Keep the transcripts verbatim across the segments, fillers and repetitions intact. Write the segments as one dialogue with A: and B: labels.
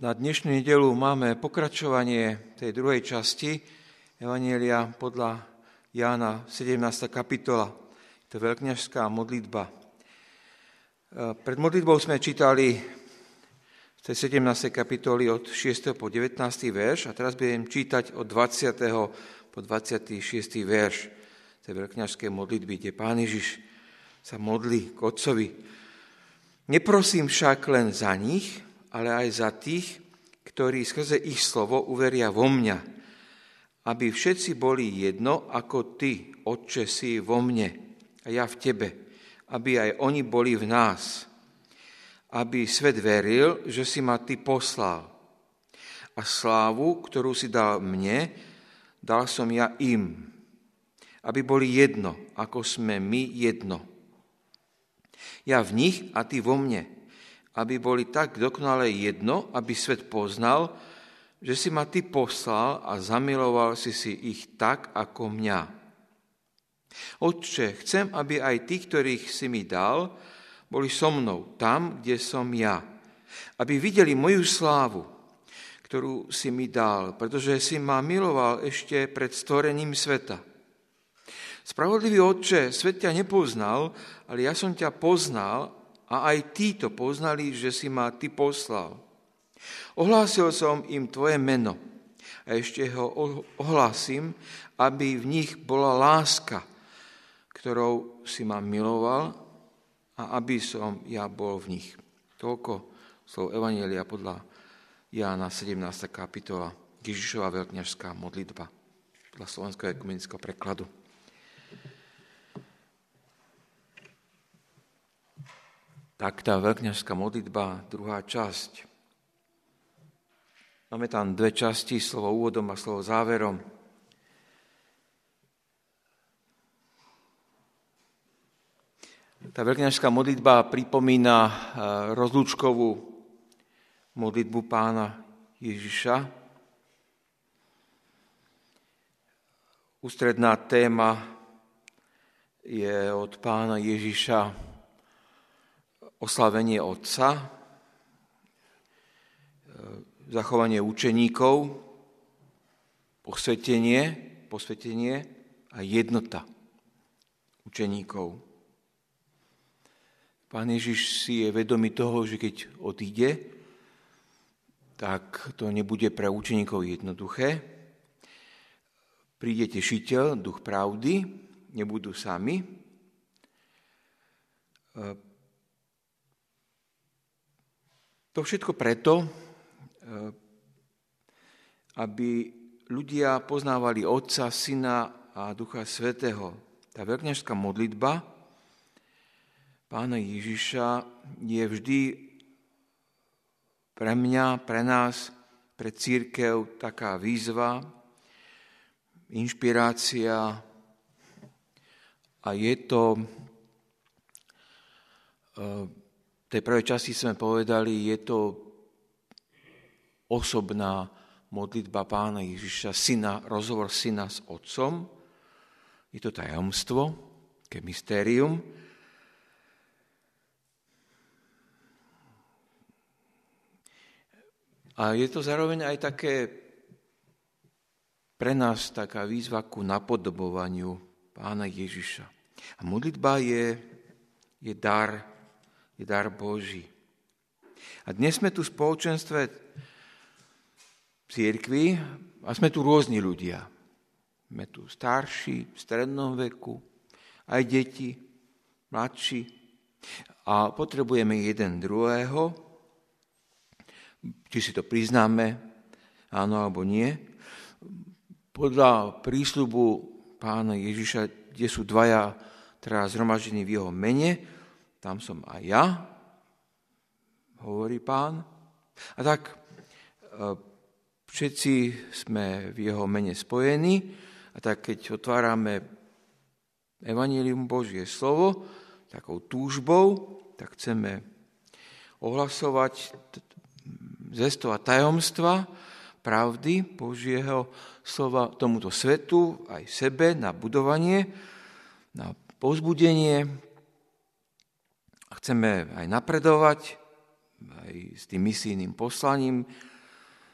A: Na dnešnú nedeľu máme pokračovanie tej druhej časti Evanjelia podľa Jána, sedemnásta kapitola. To je veľkňažská modlitba. Pred modlitbou sme čítali z tej sedemnástej kapitoly od šiesteho po devätnásty verš a teraz budem čítať od dvadsiateho po dvadsiaty šiesty verš tej veľkňažskej modlitby, kde Pán Ježiš sa modlí k Otcovi. Neprosím však len za nich, ale aj za tých, ktorí skrze ich slovo uveria vo mňa, aby všetci boli jedno, ako ty, Otče, si vo mne a ja v tebe, aby aj oni boli v nás, aby svet veril, že si ma ty poslal. A slávu, ktorú si dal mne, dal som ja im, aby boli jedno, ako sme my jedno. Ja v nich a ty vo mne, aby boli tak dokonale jedno, aby svet poznal, že si ma ty poslal a zamiloval si si ich tak, ako mňa. Otče, chcem, aby aj tí, ktorých si mi dal, boli so mnou tam, kde som ja. Aby videli moju slávu, ktorú si mi dal, pretože si ma miloval ešte pred stvorením sveta. Spravodlivý Otče, svet ťa nepoznal, ale ja som ťa poznal a aj títo poznali, že si ma ty poslal. Ohlásil som im tvoje meno a ešte ho ohlásim, aby v nich bola láska, ktorou si ma miloval a aby som ja bol v nich. Toľko slov Evanjelia podľa Jána, sedemnásta kapitola, Ježišova veľkňažská modlitba podľa slovenského ekumenického prekladu. Tak tá veľkňažská modlitba, druhá časť. Máme tam dve časti, slovo úvodom a slovo záverom. Tá veľkňažská modlitba pripomína rozlúčkovú modlitbu Pána Ježiša. Ústredná téma je od Pána Ježiša oslavenie Otca, zachovanie učeníkov, posvetenie, posvetenie a jednota učeníkov. Pán Ježiš si je vedomý toho, že keď odíde, tak to nebude pre učeníkov jednoduché. Príde Tešiteľ, Duch pravdy, nebudú sami. To všetko preto, aby ľudia poznávali Otca, Syna a Ducha Svätého. Tá veľkňažská modlitba Pána Ježiša je vždy pre mňa, pre nás, pre cirkev taká výzva, inšpirácia a je to v tej prvej časti sme povedali, je to osobná modlitba Pána Ježiša, syna, rozhovor syna s Otcom. Je to tajomstvo, také mystérium. A je to zároveň aj také pre nás taká výzva ku napodobovaniu Pána Ježiša. A modlitba je, je dar, je dar Boží. A dnes sme tu v spoločenstve cirkvi a sme tu rôzni ľudia. Sme tu starší, v strednom veku, aj deti, mladší. A potrebujeme jeden druhého, či si to priznáme, áno alebo nie. Podľa prísľubu Pána Ježiša, kde sú dvaja teraz zhromaždení v jeho mene, tam som aj ja, hovorí Pán. A tak všetci sme v jeho mene spojení a tak keď otvárame Evanjelium Božie slovo takou túžbou, tak chceme ohlasovať zvestovať tajomstva pravdy Božieho slova tomuto svetu, aj sebe, na budovanie, na povzbudenie. A chceme aj napredovať aj s tým misijným poslaním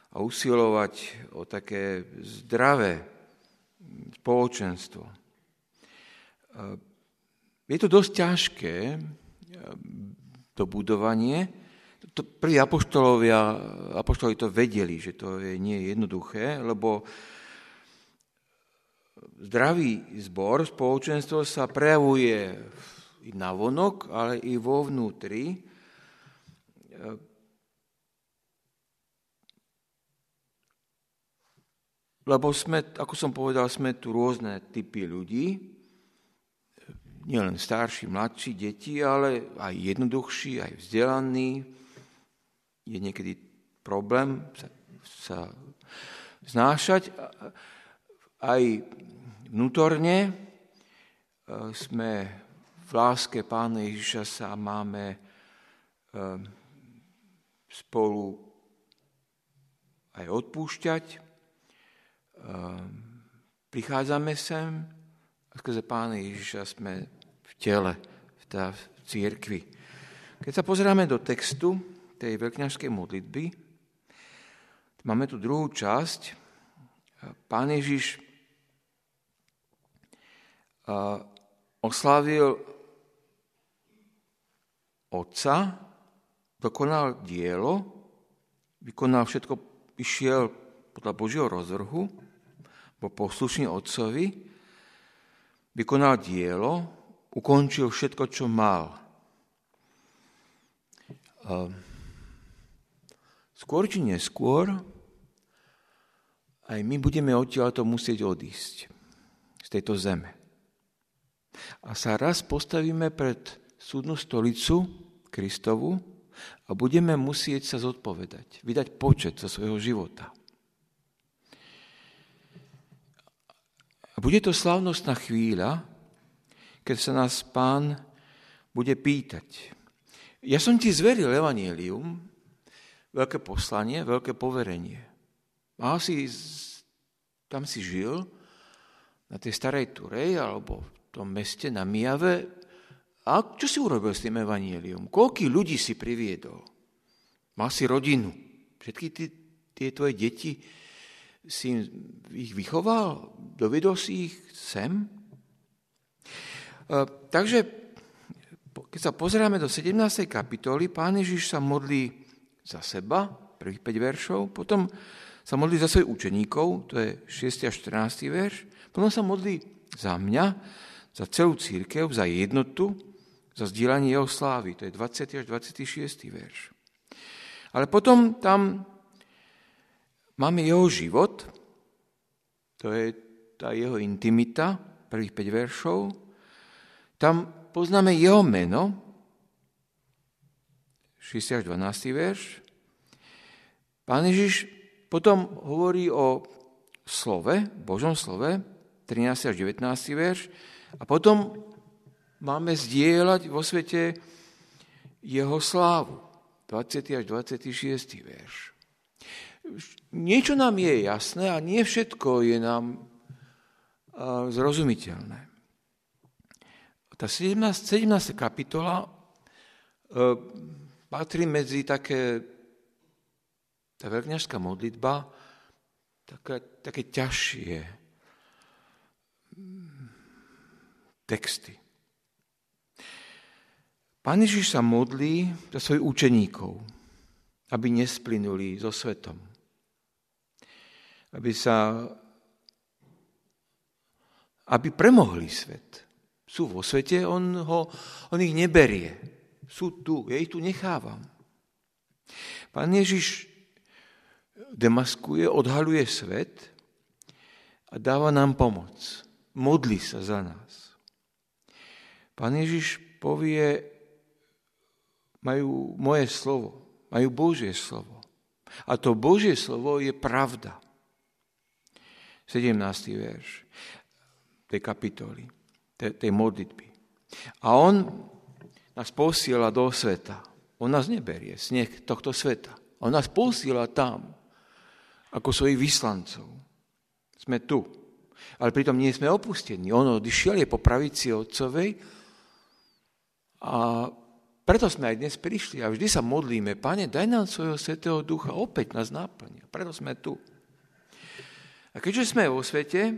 A: a usilovať o také zdravé spoločenstvo. Je to dosť ťažké, to budovanie. To prví apoštolovia, apoštoli to vedeli, že to je nie je jednoduché, lebo zdravý zbor, spoločenstvo sa prejavuje i navonok, ale i vo vnútri. Lebo sme, ako som povedal, sme tu rôzne typy ľudí, nielen starší, mladší, deti, ale aj jednoduchší, aj vzdelaní. Je niekedy problém sa, sa znášať. Aj vnútorne sme v láske Pána Ježiša sa máme spolu aj odpúšťať. Prichádzame sem a skrze Pána Ježiša sme v tele, v tá cirkvi. Keď sa pozeráme do textu tej veľkňažskej modlitby, máme tu druhú časť. Pán Ježiš oslávil Otca, dokonal dielo, vykonal všetko, išiel podľa Božieho rozvrhu, bol poslušný Otcovi, vykonal dielo, ukončil všetko, čo mal. Skôr či neskôr aj my budeme odtiaľto musieť odísť z tejto zeme. A sa raz postavíme pred súdnu stolicu Kristovu a budeme musieť sa zodpovedať, vydať počet zo svojho života. A bude to slávnostná chvíľa, keď sa nás Pán bude pýtať. Ja som ti zveril evanjelium, veľké poslanie, veľké poverenie. A si, tam si žil, na tej starej Turej, alebo v tom meste na Mijave. A čo si urobil s tým evanjelium? Koľkých ľudí si priviedol? Mal si rodinu. Všetky tí, tie tvoje deti si ich vychoval? Dovedol si ich sem? Takže, keď sa pozeráme do sedemnástej kapitoly, Pán Ježiš sa modlí za seba, prvých päť veršov, potom sa modlí za svojich učeníkov, to je šiesty a štrnásty verš, potom sa modlí za mňa, za celú cirkev, za jednotu, za zdieľanie jeho slávy, to je dvadsiaty až dvadsiaty šiesty verš. Ale potom tam máme jeho život, to je tá jeho intimita, prvých päť veršov, tam poznáme jeho meno, šiesty až dvanásty verš. Pán Ježiš potom hovorí o slove, Božom slove, trinásty až devätnásty verš. A potom máme zdieľať vo svete jeho slávu, dvadsiaty až dvadsiaty šiesty verš. Niečo nám je jasné a nie všetko je nám zrozumiteľné. Tá sedemnásta kapitola patrí medzi také, tá veľkňažská modlitba, také, také ťažšie texty. Pán Ježiš sa modlí za svojich učeníkov, aby nesplynuli so svetom. Aby sa, aby premohli svet. Sú vo svete, on, ho, on ich neberie. Sú tu, ja ich tu nechávam. Pán Ježiš demaskuje, odhaľuje svet a dáva nám pomoc. Modlí sa za nás. Pán Ježiš povie, majú moje slovo, majú Božie slovo. A to Božie slovo je pravda. sedemnásty verš tej kapitoly, tej, tej modlitby. A on nás posiela do sveta. On nás neberie sneh tohto sveta. On nás posiela tam, ako svojich vyslancov. Sme tu. Ale pritom nie sme opustení. On odišiel, je po pravici Otcovej a Preto sme aj dnes prišli a vždy sa modlíme, Pane, daj nám svojho Svätého Ducha, opäť nás náplň. Preto sme tu. A keďže sme vo svete,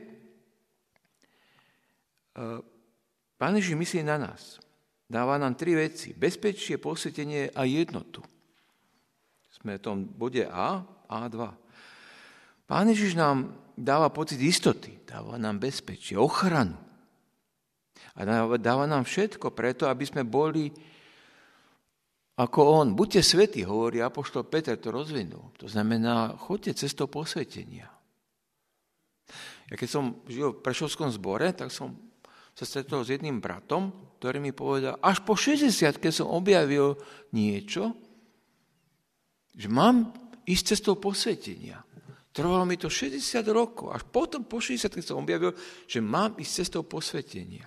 A: Pán Ježiš myslí na nás. Dáva nám tri veci. Bezpečie, posvetenie a jednotu. Sme v tom bode A, á dva. Pán Ježiš nám dáva pocit istoty, dáva nám bezpečie, ochranu. A dáva, dáva nám všetko preto, aby sme boli ako on. Buďte svätí, hovorí apoštol Peter, to rozvinul. To znamená, choďte cestou posvetenia. Ja keď som žil v Prešovskom zbore, tak som sa stretol s jedným bratom, ktorý mi povedal, až po šesťdesiatke som objavil niečo, že mám ísť cestou posvetenia. Trvalo mi to šesťdesiat rokov. Až potom po šesťdesiatke som objavil, že mám ísť cestou posvetenia.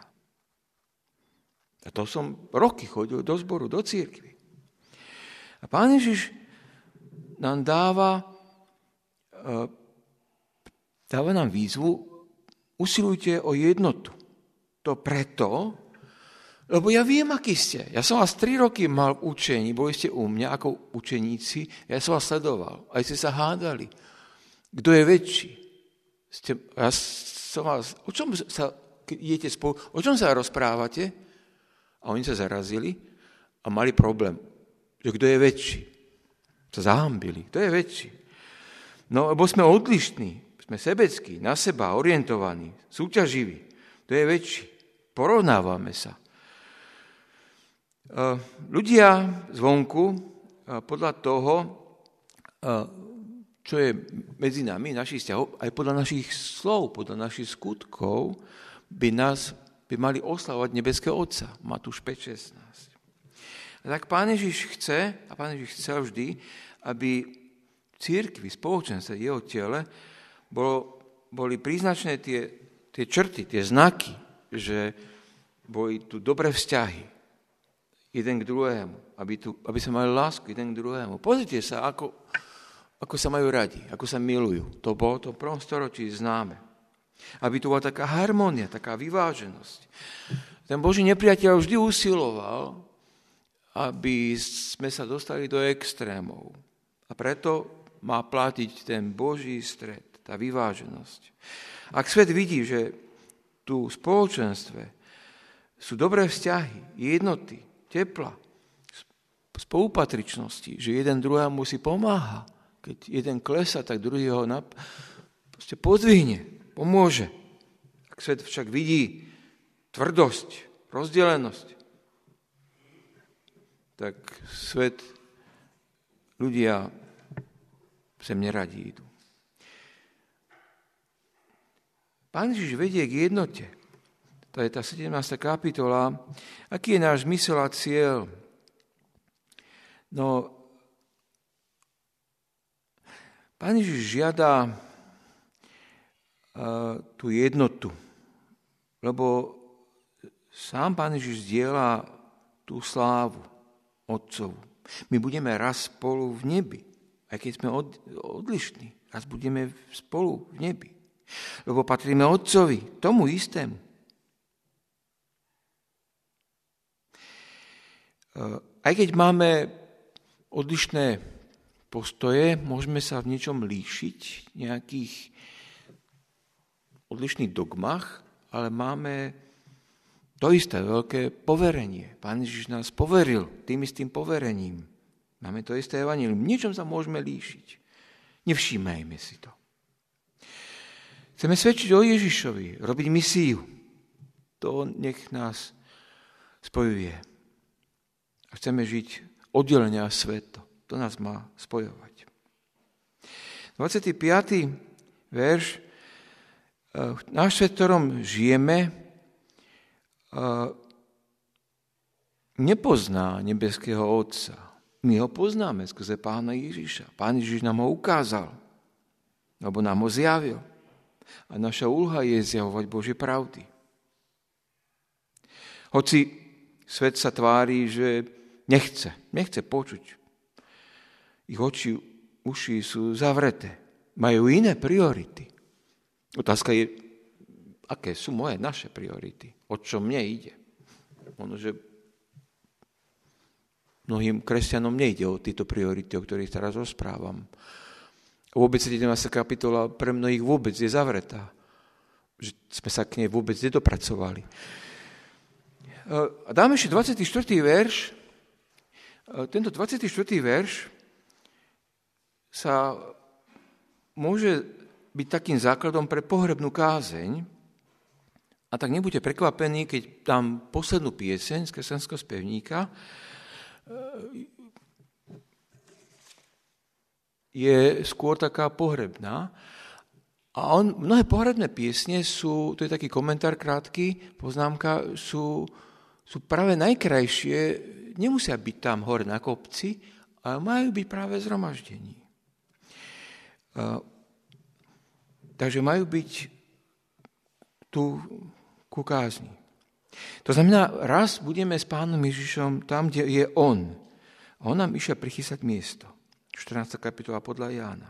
A: A to som roky chodil do zboru, do cirkvi. A Pán Ježiš nám dáva, dáva nám výzvu, usilujte o jednotu. To preto, lebo ja viem, aký ste. Ja som vás tri roky mal v učení, boli ste u mňa ako učeníci, ja som vás sledoval, aj ste sa hádali. Kto je väčší? Ste, ja som vás, o čom sa, keď idete spolu, o čom sa rozprávate? A oni sa zarazili a mali problém, že kto je väčší. Sa zahambili, kto je väčší. No, lebo sme odlišní, sme sebeckí, na seba orientovaní, súťaživí. Kto je väčší? Porovnávame sa. Ľudia zvonku, podľa toho, čo je medzi nami, našich vzťahov, aj podľa našich slov, podľa našich skutkov, by nás by mali oslavovať nebeského Otca. Matúš päť šestnásť. A tak Pán Ježiš chce, a Pán Ježiš chcel vždy, aby v cirkvi, spoločenstve, jeho tele, bolo, boli príznačné tie, tie črty, tie znaky, že boli tu dobré vzťahy jeden k druhému, aby, tu, aby sa mali lásku jeden k druhému. Pozrite sa, ako, ako sa majú radi, ako sa milujú. To bolo to v prvom storočí známe. Aby tu bola taká harmónia, taká vyváženosť. Ten Boží nepriateľ vždy usiloval, aby sme sa dostali do extrémov. A preto má platiť ten Boží stred, tá vyváženosť. Ak svet vidí, že tu v spoločenstve sú dobré vzťahy, jednoty, tepla, spolupatričnosti, že jeden druhému si pomáha. Keď jeden klesá, tak druhý ho nap- proste podvihne, pomôže. Ak svet však vidí tvrdosť, rozdelenosť, tak svet, ľudia sem neradi idú. Pán Ježiš vedie k jednote. To je tá sedemnásta kapitola. Aký je náš zmysel a cieľ? No, Pán Ježiš žiada uh, tú jednotu, lebo sám Pán Ježiš zdieľa tú slávu Otcovu. My budeme raz spolu v nebi, aj keď sme od, odlišní. Raz budeme spolu v nebi, lebo patríme Otcovi, tomu istému. Uh, aj keď máme odlišné postoje, môžeme sa v niečom líšiť, v nejakých odlišných dogmách, ale máme to isté veľké poverenie. Pán Ježiš nás poveril tým istým poverením. Máme to isté evanjelium. V niečom sa môžeme líšiť. Nevšímajme si to. Chceme svedčiť o Ježišovi, robiť misiu. To nech nás spojuje. A chceme žiť oddelenia a sveto. To nás má spojovať. dvadsiaty piaty verš. Náš svet, v ktorom žijeme, nepozná nebeského Otca. My ho poznáme skrze Pána Ježiša. Pán Ježiš nám ho ukázal, alebo nám ho zjavil. A naša úloha je zjavovať Božie pravdy. Hoci svet sa tvári, že nechce, nechce počuť. Ich oči, uši sú zavreté. Majú iné priority. Otázka je, aké sú moje, naše priority. O čo mne ide. Ono, že Mnohým kresťanom nejde o tieto priority, o ktorých teraz rozprávam. Vôbec sedemnásta kapitola pre mnohých vôbec je zavretá. Že sme sa k nej vôbec nedopracovali. A dáme ešte dvadsiaty štvrtý verš. Tento dvadsiaty štvrtý verš sa môže byť takým základom pre pohrebnú kázeň. A tak nebuďte prekvapení, keď dám poslednú pieseň z kresťanského spevníka. Je skôr taká pohrebná. A on, mnohé pohrebné piesne sú, to je taký komentár krátky, poznámka, sú, sú práve najkrajšie, nemusia byť tam hore na kopci, ale majú byť práve zhromaždení. Uh, takže majú byť tu ku kázni. To znamená, raz budeme s Pánom Ježišom tam, kde je On. On nám išiel prichystať miesto. štrnásta kapitola podľa Jána.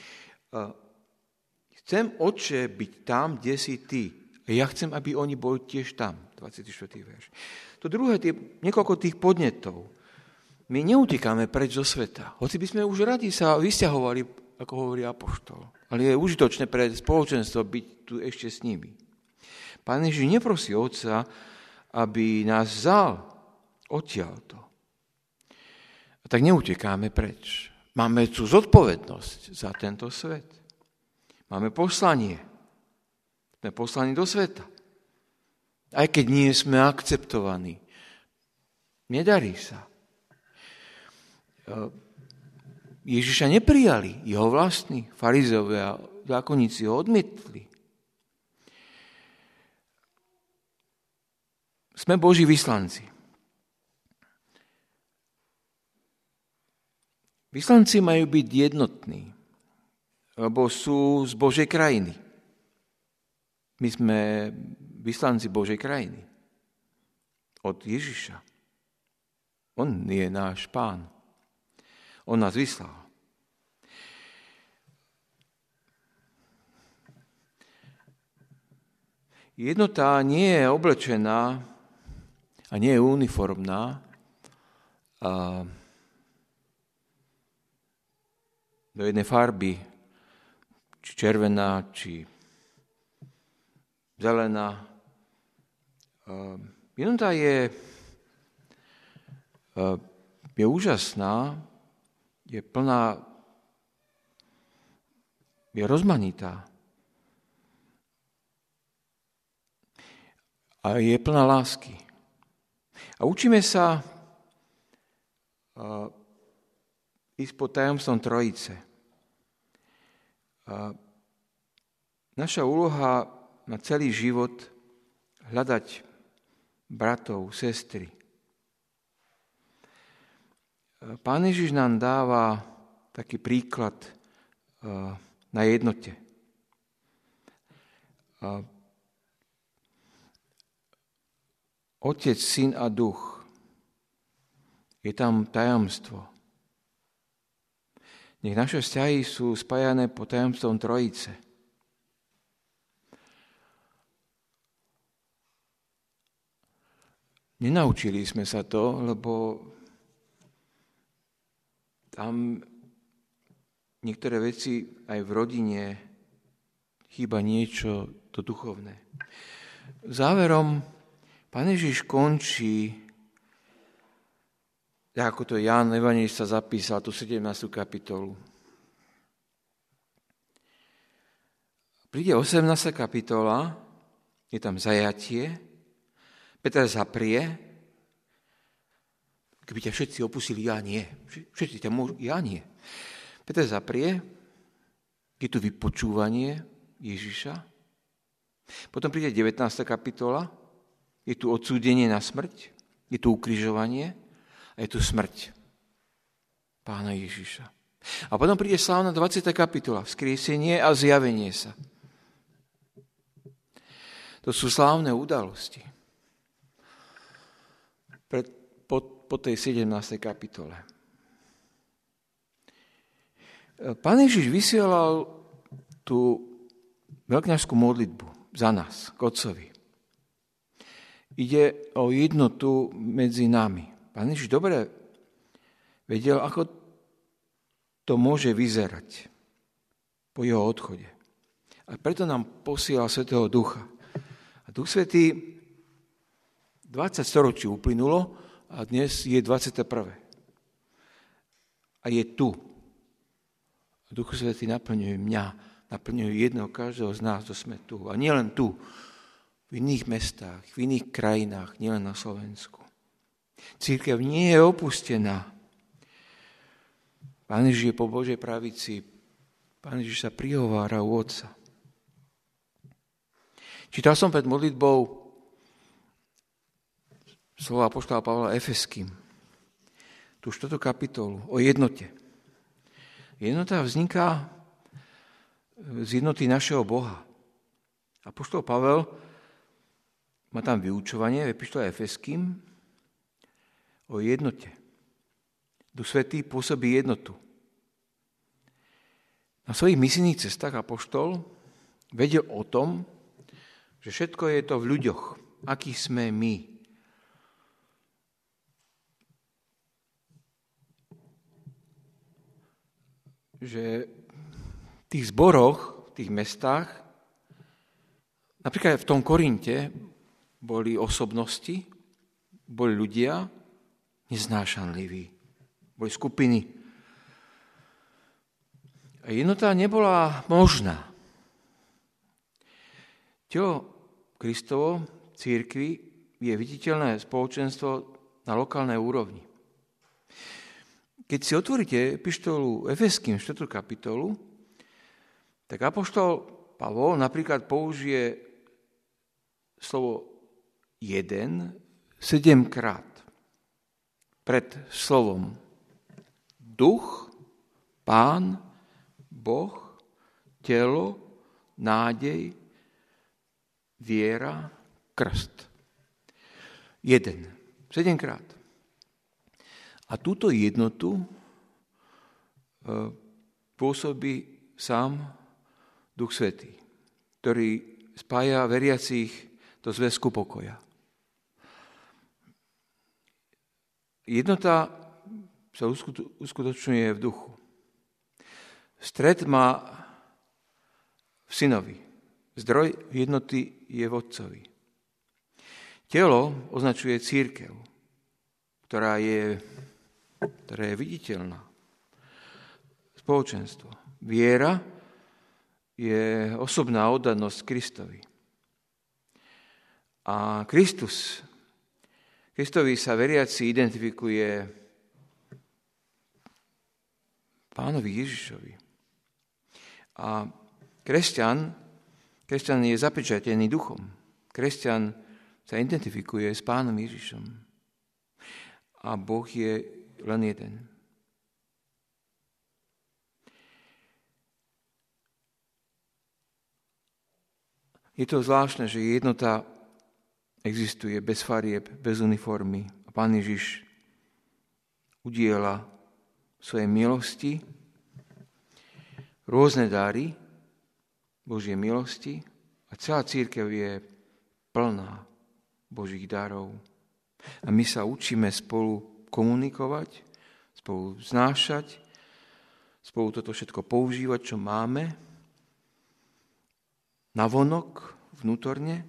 A: Chcem, Otče, byť tam, kde si Ty. A ja chcem, aby oni boli tiež tam. dvadsiaty štvrtý verš. To druhé, tie, niekoľko tých podnetov. My neutekáme preč zo sveta. Hoci by sme už radi sa vysťahovali, ako hovorí apoštol. Ale je užitočné pre spoločenstvo byť tu ešte s nimi. Pán Ježiš neprosí Otca, aby nás vzal odtiaľto. A tak neutekáme preč. Máme tu zodpovednosť za tento svet. Máme poslanie. Sme poslaní do sveta. Aj keď nie sme akceptovaní. Nedarí sa. Ježiša neprijali. Jeho vlastní farizovia a zákonníci ho odmietli. Sme Boží vyslanci. Vyslanci majú byť jednotní, lebo sú z Božej krajiny. My sme vyslanci Božej krajiny. Od Ježiša. On je náš Pán. On nás vyslal. Jednota nie je oblečená a nie je uniformná. A do jednej farby, či červená, či zelená. Jednota je, je úžasná, je plná, je rozmanitá. A je plná lásky. A učíme sa uh, ísť pod tajomstvom Trojice. Uh, naša úloha na celý život hľadať bratov, sestry. Uh, Pán Ježiš nám dáva taký príklad uh, na jednote. Uh, Otec, Syn a Duch. Je tam tajomstvo. Nech naše vzťahy sú spájané pod tajomstvom Trojice. Nenaučili sme sa to, lebo tam niektoré veci aj v rodine chýba niečo to duchovné. Záverom Pán Ježiš končí, ako to Ján Evanjelista zapísal, tú sedemnástu kapitolu. Príde osemnásta kapitola, je tam zajatie, Peter zaprie, keby ťa všetci opustili, ja nie. Všetci ťa môžu, ja nie. Peter zaprie, je tu vypočúvanie Ježiša. Potom príde devätnásta kapitola, je tu odsúdenie na smrť, je tu ukrižovanie a je tu smrť Pána Ježiša. A potom príde slávna dvadsiata kapitola, vzkriesenie a zjavenie sa. To sú slávne udalosti. Pred, po, po tej sedemnástej kapitole. Pán Ježiš vysielal tú veľkňažskú modlitbu za nás, k Otcovi. Ide o jednotu medzi nami. Pán Ježiš dobre Vedel, ako to môže vyzerať po jeho odchode. A preto nám posielal Svätého Ducha. A Duch Svätý dvadsať storočí uplynulo a dnes je dvadsiate prvé A je tu. Duch Svätý naplňuje mňa, naplňuje jedného každého z nás, kto sme tu. A nielen tu, v iných mestách, v iných krajinách, nielen na Slovensku. Cirkev nie je opustená. Pán Ježiš je po Božej pravici. Pán Ježiš sa prihovára u Otca. Čítal som pred modlitbou slova apoštola Pavla Efeským. Tú štvrtú kapitolu o jednote. Jednota vzniká z jednoty našeho Boha. Apoštol Pavel má tam vyučovanie v epištole Efeským o jednote. Duch Svätý pôsobí jednotu. Na svojich misijných cestách apoštol vedel o tom, že všetko je to v ľuďoch, akí sme my. Že v tých zboroch, v tých mestách, napríklad v tom Korinte, boli osobnosti, boli ľudia neznášanliví. Boli skupiny. A jednota nebola možná. Telo Kristovo, cirkvi, je viditeľné spoločenstvo na lokálnej úrovni. Keď si otvoríte epištolu Efeským štvrtú kapitolu, tak apoštol Pavol napríklad použije slovo jeden sedemkrát pred slovom duch, Pán, Boh, telo, nádej, viera, krst. Jeden. Sedemkrát. A túto jednotu pôsobí sám Duch Svätý, ktorý spája veriacich do zväzku pokoja. Jednota sa uskutočňuje v duchu. Stred má v synovi. Zdroj jednoty je v Otcovi. Telo označuje cirkev, ktorá je, ktorá je viditeľná. Spoločenstvo. Viera je osobná oddanosť Kristovi. A Kristus, Kristovi sa veriaci identifikuje Pánovi Ježišovi. A kresťan, kresťan je zapečatený duchom. Kresťan sa identifikuje s Pánom Ježišom. A Boh je len jeden. Je to zvláštne, že jednota existuje bez farieb, bez uniformy. A Pán Ježiš udiela svojej milosti rôzne dary Božie milosti a celá cirkev je plná Božích darov. A my sa učíme spolu komunikovať, spolu znášať, spolu toto všetko používať, čo máme, navonok, vnútorne.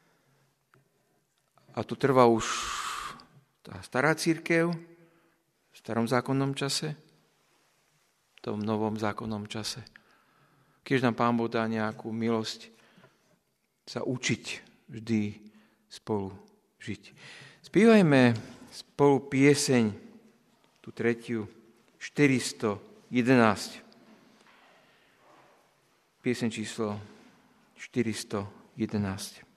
A: A to trvá už tá stará cirkev v starom zákonnom čase, v tom novom zákonnom čase. Keď nám Pán Boh dá nejakú milosť sa učiť vždy spolu žiť. Spívajme spolu pieseň, tú tretiu, štyristo jedenásť. Pieseň číslo štyristo jedenásť.